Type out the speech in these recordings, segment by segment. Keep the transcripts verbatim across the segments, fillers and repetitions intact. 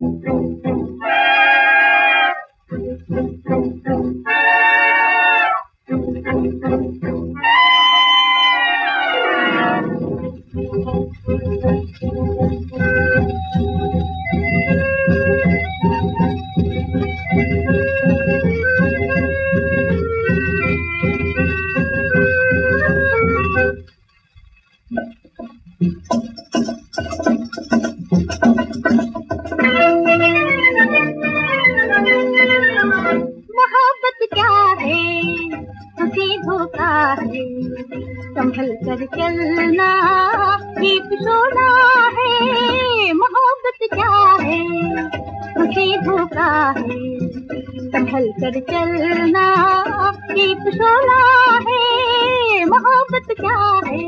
मोहब्बत क्या है, उसे धोखा है, संभल कर चलना एक सोना है। मोहब्बत क्या है, उसे धोखा है, संभल कर चलना एक सोना है। मोहब्बत क्या है।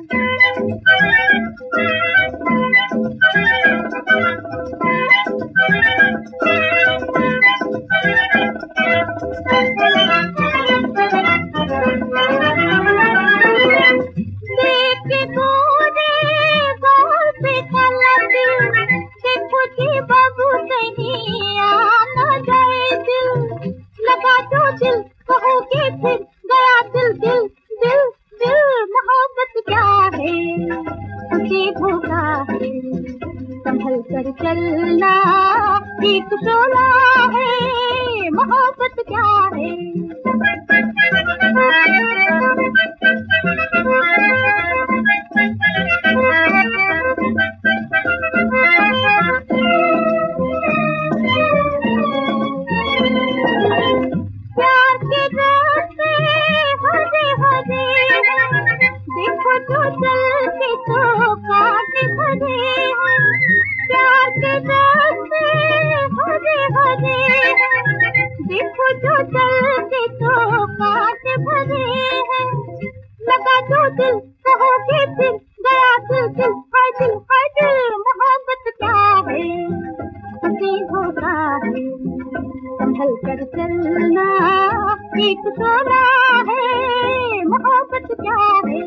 बाबू कहीं आना जाए दिल, लगा दो दिल, कहोगे फिर गया दिल दिल दिल दिल। मोहब्बत क्या है, उसे धोखा है, संभल कर चलना एक सोना है। मोहब्बत क्या है। प्यार के रास्ते हरे हरे हैं, देखो तो चलते तो कांट भरे हैं। प्यार के रास्ते हरे हरे हैं, देखो तो चलते तो कांट भरे हैं। लगा दो दिल, कहोगे फिर गया दिल दिल, हाय दिल हाय दिल। मोहब्बत क्या है, उसे धोखा है, संभल कर चलना एक सोना है। मोहब्बत क्या है।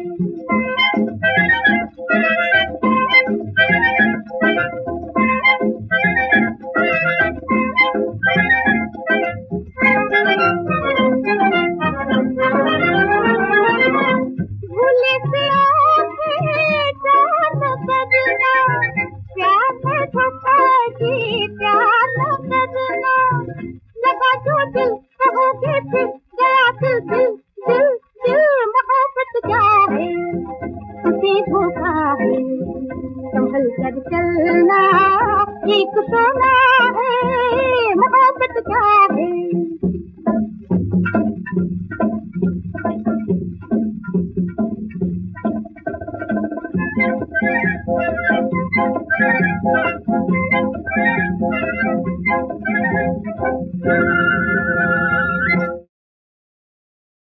भूले से आंखें चार न करना, प्यार है धोखा जी, प्यार न करना। लगा दो दिल, कहोगे फिर गया दिल दिल दिल दिल। मोहब्बत क्या है, उसे धोखा है, संभल कर चलना एक सोना है। मोहब्बत क्या है। Thank you.